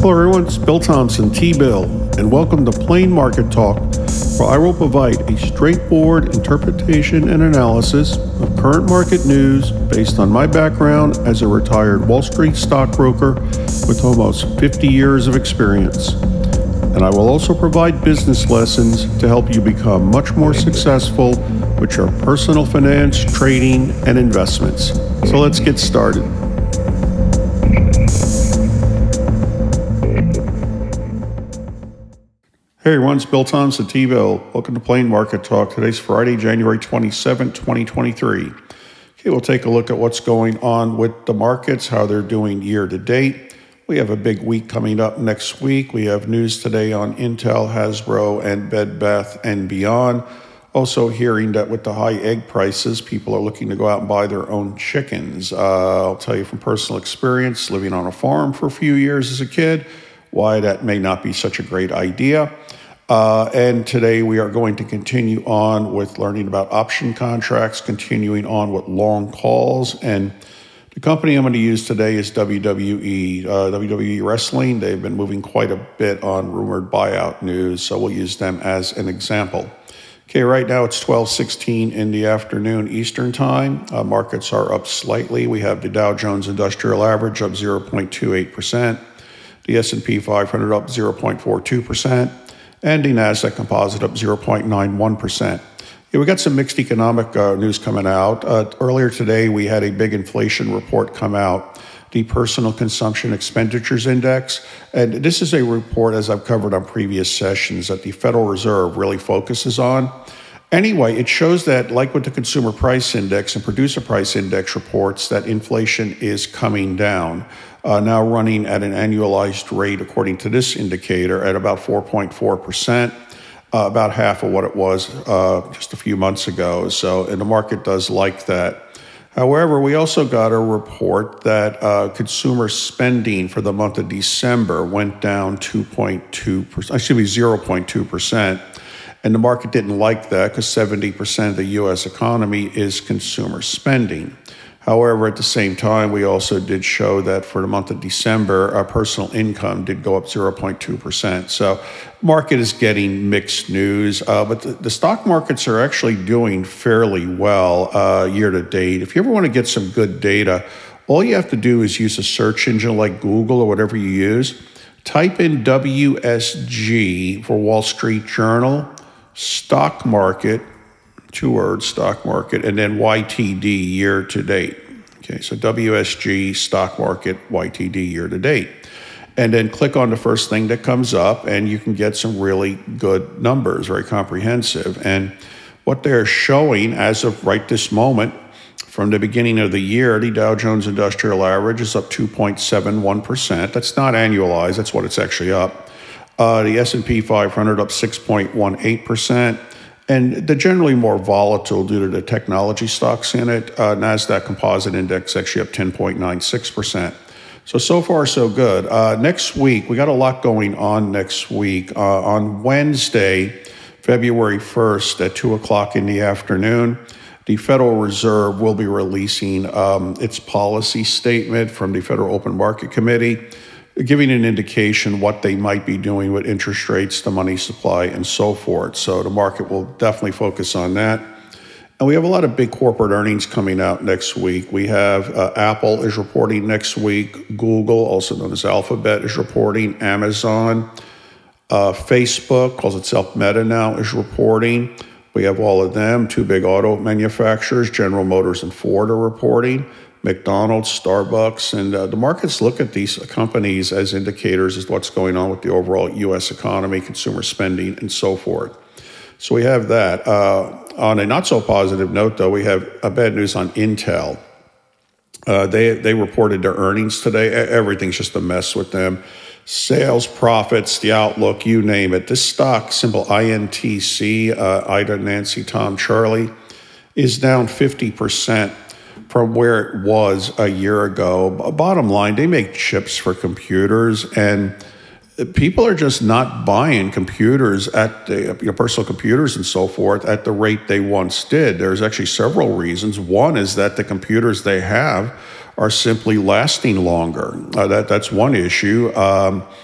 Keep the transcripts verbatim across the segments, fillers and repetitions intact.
Hello everyone, it's Bill Thompson, T-Bill, and welcome to Plain Market Talk, where I will provide a straightforward interpretation and analysis of current market news based on my background as a retired Wall Street stockbroker with almost fifty years of experience. And I will also provide business lessons to help you become much more successful with your personal finance, trading, and investments. So let's get started. Hey everyone, it's Bill Thompson, T-Bill. Welcome to Plain Market Talk. Today's Friday, January twenty-seventh, twenty twenty-three. Okay, we'll take a look at what's going on with the markets, how they're doing year to date. We have a big week coming up next week. We have news today on Intel, Hasbro, and Bed Bath and Beyond. Also hearing that with the high egg prices, people are looking to go out and buy their own chickens. Uh, I'll tell you from personal experience, living on a farm for a few years as a kid, why that may not be such a great idea. Uh, and today we are going to continue on with learning about option contracts, continuing on with long calls. And the company I'm going to use today is W W E, uh, W W E Wrestling. They've been moving quite a bit on rumored buyout news, so we'll use them as an example. Okay, right now it's twelve sixteen in the afternoon Eastern Time. Uh, markets are up slightly. We have the Dow Jones Industrial Average up zero point two eight percent, the S and P five hundred up zero point four two percent, and the NASDAQ Composite up zero point nine one percent. Yeah, we got some mixed economic uh, news coming out. Uh, earlier today, we had a big inflation report come out, the Personal Consumption Expenditures Index. And this is a report, as I've covered on previous sessions, that the Federal Reserve really focuses on. Anyway, it shows that, like with the Consumer Price Index and Producer Price Index reports, that inflation is coming down. Uh, now running at an annualized rate, according to this indicator, at about four point four percent, uh, about half of what it was uh, just a few months ago. So, and the market does like that. However, we also got a report that uh, consumer spending for the month of December went down two point two percent, excuse me, zero point two percent. And the market didn't like that because seventy percent of the U S economy is consumer spending. However, at the same time, we also did show that for the month of December, our personal income did go up zero point two percent. So market is getting mixed news, uh, but the, the stock markets are actually doing fairly well uh, year to date. If you ever want to get some good data, all you have to do is use a search engine like Google or whatever you use. Type in W S G for Wall Street Journal, stock market, two words, stock market, and then Y T D year to date. Okay, so W S G, stock market, Y T D year to date. And then click on the first thing that comes up and you can get some really good numbers, very comprehensive. And what they're showing as of right this moment, from the beginning of the year, the Dow Jones Industrial Average is up two point seven one percent. That's not annualized, that's what it's actually up. Uh, the S and P five hundred up six point one eight percent. And they're generally more volatile due to the technology stocks in it. Uh, NASDAQ Composite Index actually up ten point nine six percent. So, so far, so good. Uh, next week, we got a lot going on next week. Uh, on Wednesday, February first at two o'clock in the afternoon, the Federal Reserve will be releasing um, its policy statement from the Federal Open Market Committee, giving an indication what they might be doing with interest rates, the money supply, and so forth. So the market will definitely focus on that. And we have a lot of big corporate earnings coming out next week. We have uh, Apple is reporting next week. Google, also known as Alphabet, is reporting. Amazon, uh, Facebook, calls itself Meta now, is reporting. We have all of them. Two big auto manufacturers, General Motors and Ford, are reporting. McDonald's, Starbucks, and uh, the markets look at these companies as indicators as to what's going on with the overall U S economy, consumer spending, and so forth. So we have that. Uh, on a not so positive note, though, we have a bad news on Intel. Uh, they they reported their earnings today. Everything's just a mess with them. Sales, profits, the outlook, you name it. This stock, symbol I N T C, uh, Ida, Nancy, Tom, Charlie, is down fifty percent. From where it was a year ago. Bottom line, they make chips for computers, and people are just not buying computers at the, you know, personal computers and so forth at the rate they once did. There's actually several reasons. One is that the computers they have are simply lasting longer. Uh, that that's one issue. Um,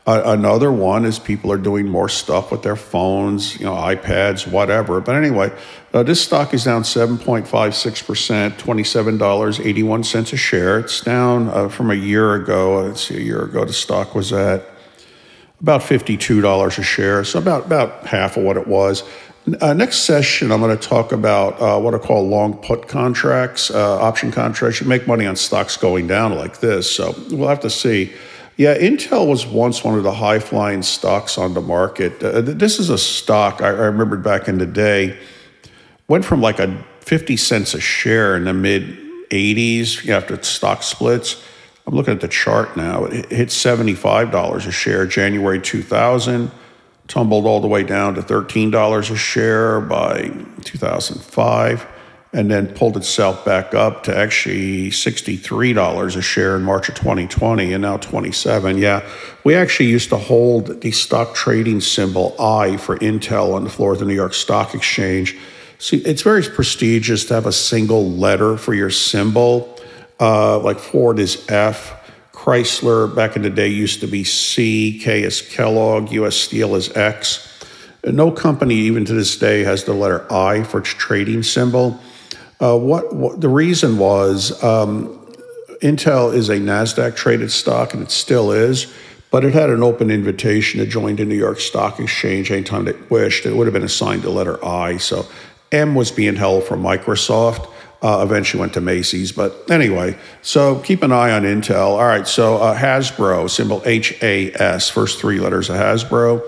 Uh, another one is people are doing more stuff with their phones, you know, iPads, whatever. But anyway, uh, this stock is down seven point five six percent, twenty-seven dollars and eighty-one cents a share. It's down uh, from a year ago. Let's see, a year ago the stock was at about fifty-two dollars a share, so about, about half of what it was. Uh, next session, I'm going to talk about uh, what I call long put contracts, uh, option contracts. You make money on stocks going down like this, so we'll have to see. Yeah, Intel was once one of the high-flying stocks on the market. Uh, this is a stock I, I remembered back in the day, went from like a fifty cents a share in the mid eighties after stock splits. I'm looking at the chart now. It hit seventy-five dollars a share January two thousand, tumbled all the way down to thirteen dollars a share by two thousand five, and then pulled itself back up to actually sixty-three dollars a share in March of twenty twenty, and now twenty-seven. Yeah, we actually used to hold the stock trading symbol I for Intel on the floor of the New York Stock Exchange. See, it's very prestigious to have a single letter for your symbol. Uh, like Ford is F, Chrysler back in the day used to be C, K is Kellogg, U S Steel is X. No company even to this day has the letter I for its trading symbol. Uh, what, what the reason was, um, Intel is a NASDAQ traded stock, and it still is, but it had an open invitation to join the New York Stock Exchange anytime they wished. It would have been assigned the letter I. So M was being held from Microsoft. Uh, eventually went to Macy's, but anyway, so keep an eye on Intel. All right, so uh, Hasbro, symbol H A S, first three letters of Hasbro.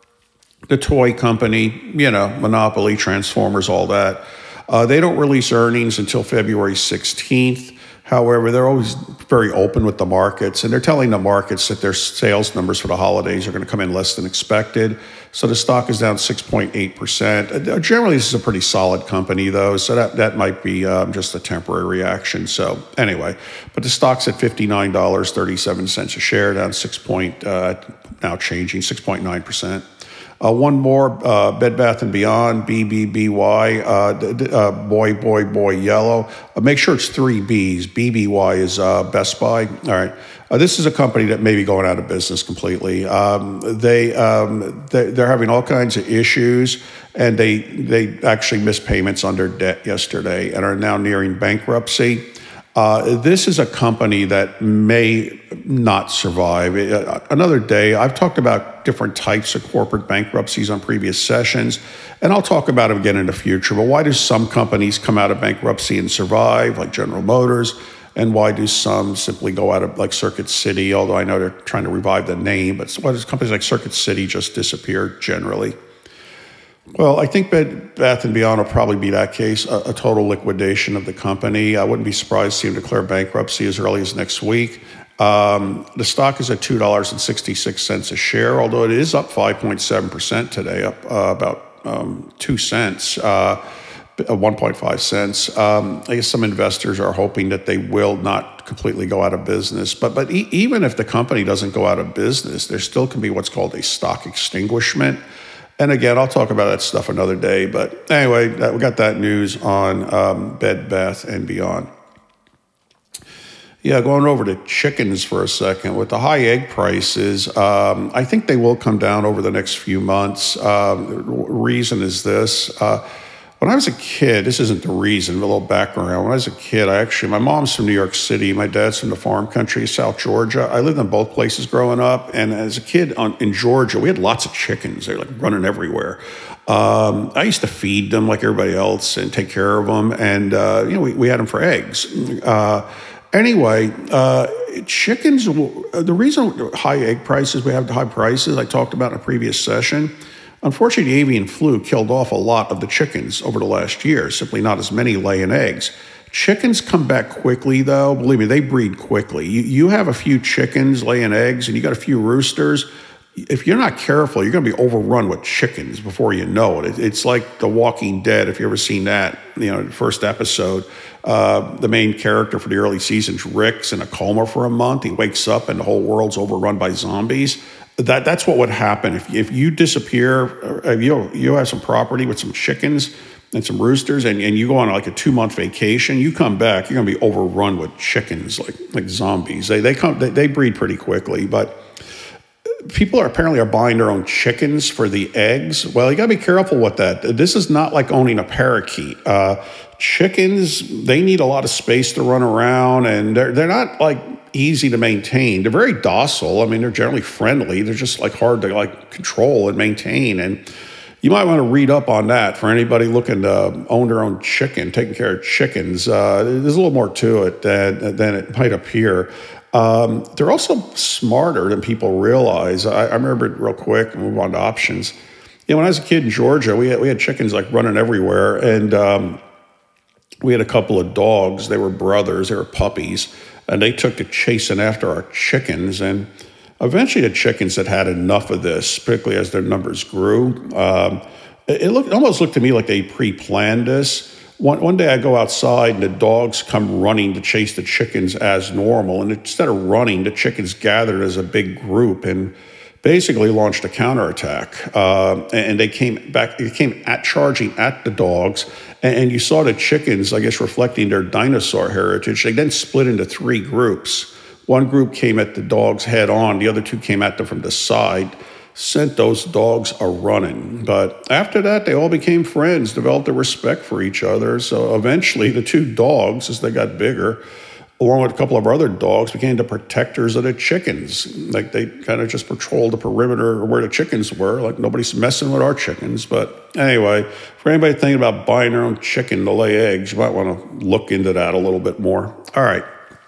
The toy company, you know, Monopoly, Transformers, all that. Uh, they don't release earnings until February sixteenth. However, they're always very open with the markets, and they're telling the markets that their sales numbers for the holidays are going to come in less than expected. So the stock is down six point eight percent. Uh, generally, this is a pretty solid company, though, so that, that might be um, just a temporary reaction. So anyway, but the stock's at fifty-nine dollars and thirty-seven cents a share, down six point, uh, now changing, six point nine percent. Uh, one more, uh, Bed Bath and Beyond, B B B Y, uh, uh, boy, boy, boy, yellow. Uh, make sure it's three B's. B B Y is uh, Best Buy. All right. Uh, this is a company that may be going out of business completely. Um, they, um, they, they're having all kinds of issues, and they, they actually missed payments on their debt yesterday and are now nearing bankruptcy. Uh, this is a company that may not survive. Uh, another day, I've talked about different types of corporate bankruptcies on previous sessions, and I'll talk about them again in the future. But why do some companies come out of bankruptcy and survive, like General Motors, and why do some simply go out of, like Circuit City, although I know they're trying to revive the name, but why does companies like Circuit City just disappear generally? Well, I think Bed Bath and Beyond will probably be that case, a, a total liquidation of the company. I wouldn't be surprised to see them declare bankruptcy as early as next week. Um, the stock is at two dollars and sixty-six cents a share, although it is up five point seven percent today, up uh, about um, two cents, uh, one point five cents. Um, I guess some investors are hoping that they will not completely go out of business. But, but e even if the company doesn't go out of business, there still can be what's called a stock extinguishment. And again, I'll talk about that stuff another day. But anyway, that, we got that news on um, Bed Bath and Beyond. Yeah, going over to chickens for a second. With the high egg prices, um, I think they will come down over the next few months. Um, the reason is this. Uh, when I was a kid, this isn't the reason, but a little background. When I was a kid, I actually, my mom's from New York City. My dad's from the farm country, South Georgia. I lived in both places growing up. And as a kid on, in Georgia, we had lots of chickens. They were like running everywhere. Um, I used to feed them like everybody else and take care of them. And, uh, you know, we, we had them for eggs. Uh, Anyway, uh, chickens, the reason high egg prices, we have the high prices I talked about in a previous session, unfortunately, the avian flu killed off a lot of the chickens over the last year, simply not as many laying eggs. Chickens come back quickly, though. Believe me, they breed quickly. You, you have a few chickens laying eggs and you got a few roosters. If you're not careful, you're going to be overrun with chickens before you know it. It's like The Walking Dead, if you've ever seen that, you know, the first episode. Uh, the main character for the early seasons, Rick's in a coma for a month. He wakes up and the whole world's overrun by zombies. That That's what would happen. If, if you disappear, if you, you have some property with some chickens and some roosters, and, and you go on like a two-month vacation, you come back, you're going to be overrun with chickens like like zombies. They, they, come, they, they breed pretty quickly, but people are apparently are buying their own chickens for the eggs. Well, you got to be careful with that. This is not like owning a parakeet. Uh, chickens, they need a lot of space to run around, and they're they're not like easy to maintain. They're very docile. I mean, they're generally friendly. They're just like hard to like control and maintain. And you might want to read up on that for anybody looking to own their own chicken, taking care of chickens. Uh, there's a little more to it than than it might appear. Um, they're also smarter than people realize. I, I remember it real quick, move on to options. You know, when I was a kid in Georgia, we had, we had chickens like running everywhere. And um, we had a couple of dogs. They were brothers. They were puppies. And they took to chasing after our chickens. And eventually the chickens had had enough of this, particularly as their numbers grew. Um, it, it, looked, it almost looked to me like they pre-planned this. One, one day I go outside and the dogs come running to chase the chickens as normal. And instead of running, the chickens gathered as a big group and basically launched a counterattack. Uh, and they came back, they came at charging at the dogs. And, and you saw the chickens, I guess, reflecting their dinosaur heritage. They then split into three groups. One group came at the dogs head on. The other two came at them from the side. Sent those dogs a running. But after that, they all became friends, developed a respect for each other. So eventually the two dogs, as they got bigger, along with a couple of other dogs, became the protectors of the chickens. Like they kind of just patrolled the perimeter where the chickens were. Like nobody's messing with our chickens. But anyway, for anybody thinking about buying their own chicken to lay eggs, you might want to look into that a little bit more. All right.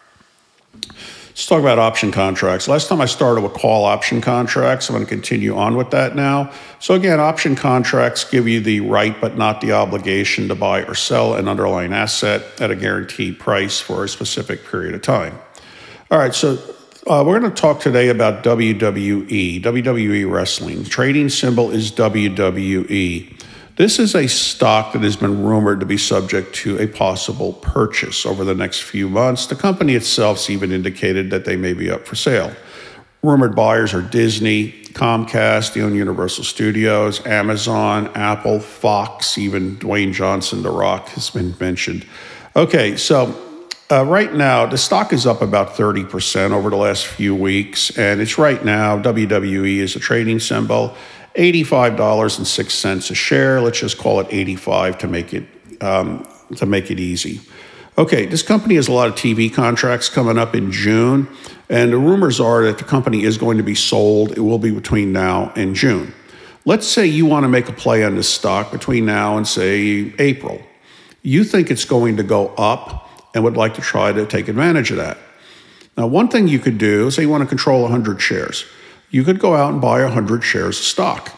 Let's talk about option contracts. Last time I started with call option contracts. I'm going to continue on with that now. So again, option contracts give you the right but not the obligation to buy or sell an underlying asset at a guaranteed price for a specific period of time. All right, so uh, we're going to talk today about W W E, W W E Wrestling. Trading symbol is W W E. This is a stock that has been rumored to be subject to a possible purchase over the next few months. The company itself's even indicated that they may be up for sale. Rumored buyers are Disney, Comcast, they own Universal Studios, Amazon, Apple, Fox, even Dwayne Johnson, The Rock, has been mentioned. Okay, so uh, right now, the stock is up about thirty percent over the last few weeks, and it's right now, W W E is a trading symbol, eighty-five dollars and six cents a share. Let's just call it eighty-five to make it um, to make it easy. Okay, this company has a lot of T V contracts coming up in June, and the rumors are that the company is going to be sold. It will be between now and June. Let's say you want to make a play on this stock between now and, say, April. You think it's going to go up and would like to try to take advantage of that. Now, one thing you could do, say you want to control one hundred shares. You could go out and buy one hundred shares of stock.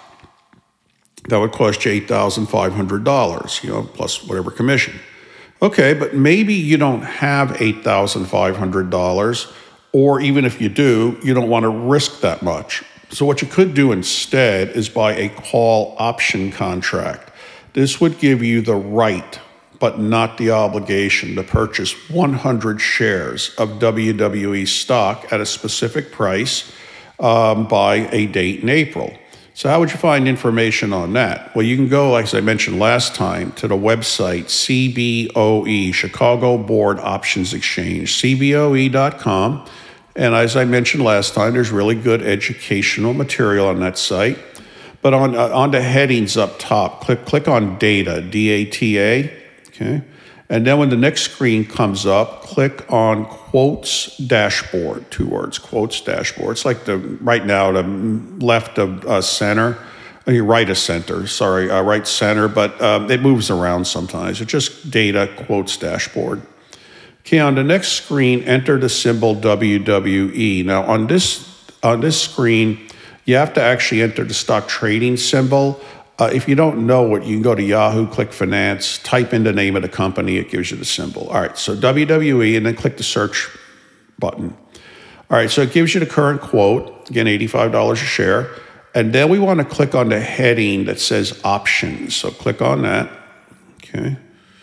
That would cost you eight thousand five hundred dollars, you know, plus whatever commission. Okay, but maybe you don't have eight thousand five hundred dollars, or even if you do, you don't want to risk that much. So what you could do instead is buy a call option contract. This would give you the right, but not the obligation, to purchase one hundred shares of W W E stock at a specific price um, by a date in April. So how would you find information on that? Well, you can go, like as I mentioned last time, to the website C B O E, Chicago Board Options Exchange, C B O E dot com. And as I mentioned last time, there's really good educational material on that site. But on, uh, on the headings up top, click, click on Data, D A T A, okay? And then when the next screen comes up, click on Quotes Dashboard, two words, Quotes Dashboard. It's like the right now, the left of uh, center, I mean, right of center, sorry, uh, right center, but um, it moves around sometimes. It's just Data, Quotes Dashboard. Okay, on the next screen, enter the symbol W W E. Now on this, on this screen, you have to actually enter the stock trading symbol. Uh, if you don't know it, you can go to Yahoo, click Finance, type in the name of the company, it gives you the symbol. All right, so W W E, and then click the search button. All right, so it gives you the current quote, again, eighty-five dollars a share. And then we want to click on the heading that says options. So click on that, okay.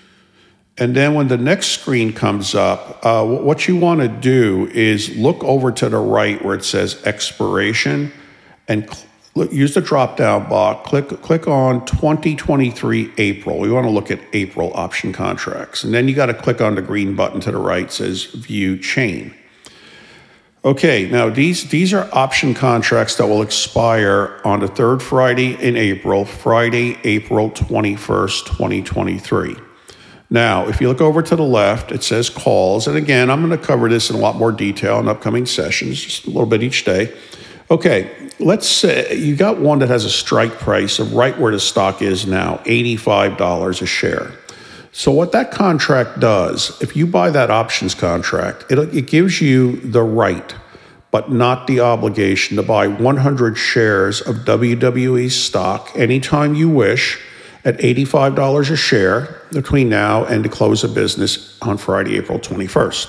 And then when the next screen comes up, uh, what you want to do is look over to the right where it says expiration, and look, use the drop-down box, click, click on twenty twenty-three April. We want to look at April option contracts. And then you got to click on the green button to the right that says View Chain. Okay, now these, these are option contracts that will expire on the third Friday in April, Friday, April twenty-first, twenty twenty-three. Now, if you look over to the left, it says calls. And again, I'm going to cover this in a lot more detail in upcoming sessions, just a little bit each day. Okay, let's say you got one that has a strike price of right where the stock is now, eighty-five dollars a share. So what that contract does, if you buy that options contract, it, it gives you the right, but not the obligation to buy one hundred shares of W W E stock anytime you wish, at eighty-five dollars a share between now and the close of business on Friday, April twenty-first.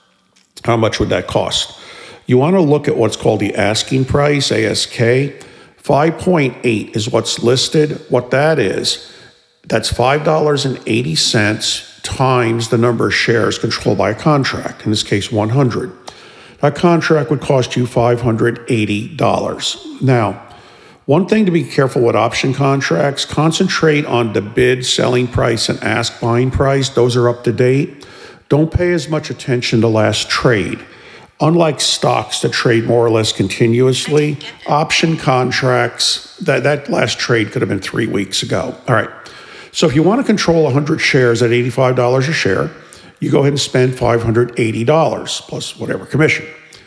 How much would that cost? You want to look at what's called the asking price, A S K. five point eight is what's listed. What that is, that's five dollars and eighty cents times the number of shares controlled by a contract, in this case one hundred. That contract would cost you five hundred eighty dollars. Now, one thing to be careful with option contracts, concentrate on the bid selling price and ask buying price. Those are up to date. Don't pay as much attention to last trade. Unlike stocks that trade more or less continuously, option contracts, that, that last trade could have been three weeks ago. All right. So if you want to control one hundred shares at eighty-five dollars a share, you go ahead and spend five hundred eighty dollars plus whatever commission.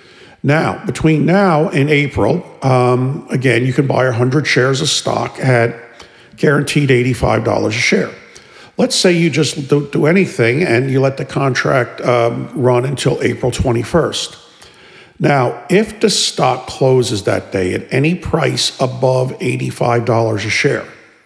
Now, between now and April, um, again, you can buy one hundred shares of stock at guaranteed eighty-five dollars a share. Let's say you just don't do anything and you let the contract um, run until April twenty-first. Now, if the stock closes that day at any price above eighty-five dollars a share,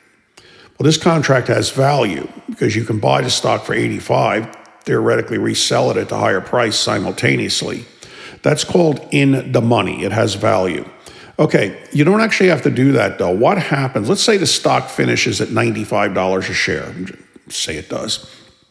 well, this contract has value because you can buy the stock for eighty-five dollars, theoretically resell it at the higher price simultaneously. That's called in the money. It has value. Okay, you don't actually have to do that, though. What happens? Let's say the stock finishes at ninety-five dollars a share. Say it does.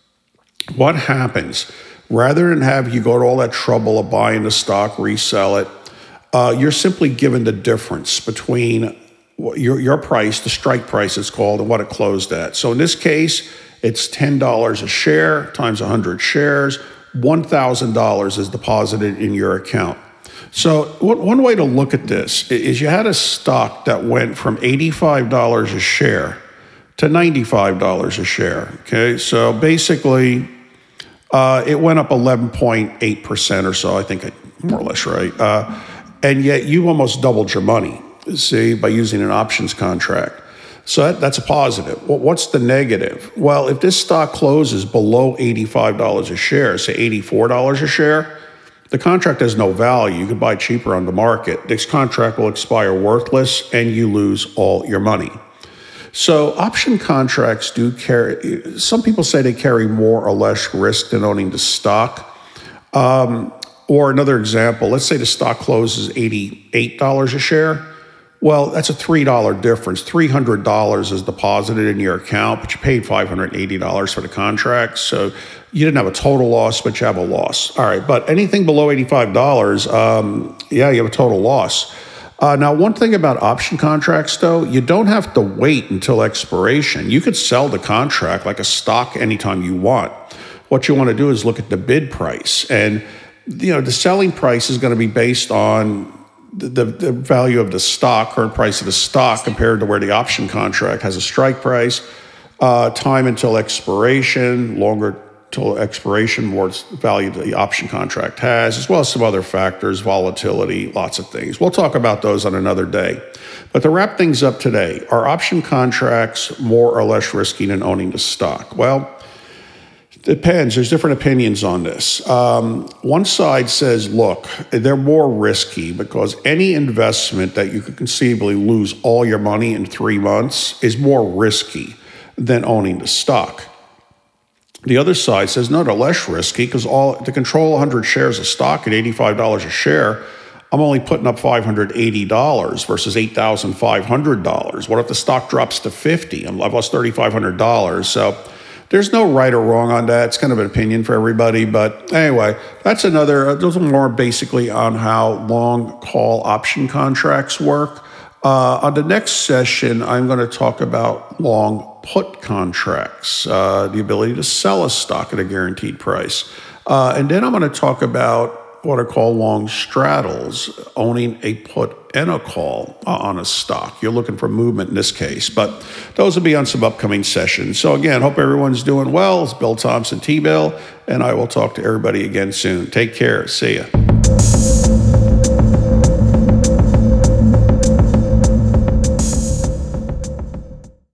What happens? Rather than have you go to all that trouble of buying the stock, resell it, uh, you're simply given the difference between your, your price, the strike price it's called, and what it closed at. So in this case, it's ten dollars a share times one hundred shares. one thousand dollars is deposited in your account. So one way to look at this is you had a stock that went from eighty-five dollars a share to ninety-five dollars a share. Okay, so basically uh, it went up eleven point eight percent or so, I think, more or less, right? Uh, and yet you almost doubled your money, see, by using an options contract. So that, that's a positive. Well, what's the negative? Well, if this stock closes below eighty-five dollars a share, say eighty-four dollars a share, the contract has no value. You could buy cheaper on the market. This contract will expire worthless and you lose all your money. So option contracts do carry, some people say they carry more or less risk than owning the stock. Um, or another example, let's say the stock closes eighty-eight dollars a share. Well, that's a three dollars difference. three hundred dollars is deposited in your account, but you paid five hundred eighty dollars for the contract. So you didn't have a total loss, but you have a loss. All right, but anything below eighty-five dollars, um, yeah, you have a total loss. Uh, now, one thing about option contracts, though, you don't have to wait until expiration. You could sell the contract like a stock anytime you want. What you want to do is look at the bid price. And, you know, the selling price is going to be based on The, the value of the stock, current price of the stock compared to where the option contract has a strike price, uh, time until expiration, longer till expiration, more value the option contract has, as well as some other factors, volatility, lots of things. We'll talk about those on another day. But to wrap things up today, are option contracts more or less risky than owning the stock? Well, depends. There's different opinions on this. Um, one side says, look, they're more risky because any investment that you could conceivably lose all your money in three months is more risky than owning the stock. The other side says, no, they're less risky because all to control one hundred shares of stock at eighty-five dollars a share, I'm only putting up five hundred eighty dollars versus eight thousand five hundred dollars. What if the stock drops to fifty dollars? I've lost three thousand five hundred dollars. So there's no right or wrong on that. It's kind of an opinion for everybody. But anyway, that's another, those are more basically on how long call option contracts work. Uh, on the next session, I'm going to talk about long put contracts, uh, the ability to sell a stock at a guaranteed price. Uh, and then I'm going to talk about what are called long straddles, owning a put and a call uh, on a stock. You're looking for movement in this case, but those will be on some upcoming sessions. So again, hope everyone's doing well. It's Bill Thompson, T-Bill, and I will talk to everybody again soon. Take care. See ya.